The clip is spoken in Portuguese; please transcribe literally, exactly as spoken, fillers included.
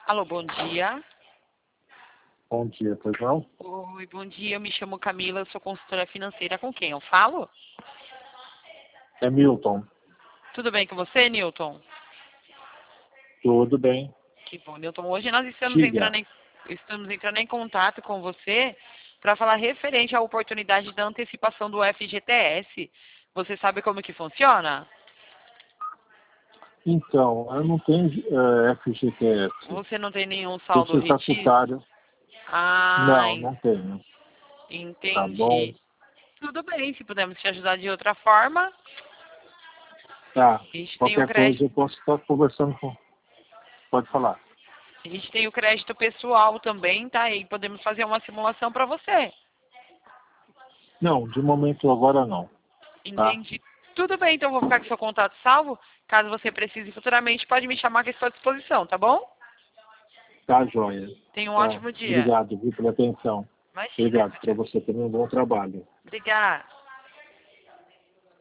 Alô, bom dia. Bom dia, pois não? Oi, bom dia. Eu me chamo Camila, eu sou consultora financeira. Com quem eu falo? É Milton. Tudo bem com você, Newton? Tudo bem. Que bom, Newton. Hoje nós estamos Diga. entrando em, estamos entrando em contato com você para falar referente à oportunidade da antecipação do F G T S. Você sabe como que funciona? Então, eu não tenho eh, F G T S. Você não tem nenhum Eu saldo sou retido? estatutário. Ah, Não, en- não tenho. Tá bom? entendi. Tudo bem, se pudermos te ajudar de outra forma, Tá. a gente tem o Qualquer coisa crédito. eu posso estar conversando com... Pode falar. A gente tem o crédito pessoal também, tá? E podemos fazer uma simulação para você. Não, de momento agora não. Tá? Entendi. Tudo bem, então eu vou ficar com seu contato salvo. Caso você precise futuramente, pode me chamar que eu estou à disposição, tá bom? Tá, joia. Tenha um Tá. ótimo dia. Obrigado, viu, pela atenção. Imagina. Obrigado para você também. Um bom trabalho. Obrigada.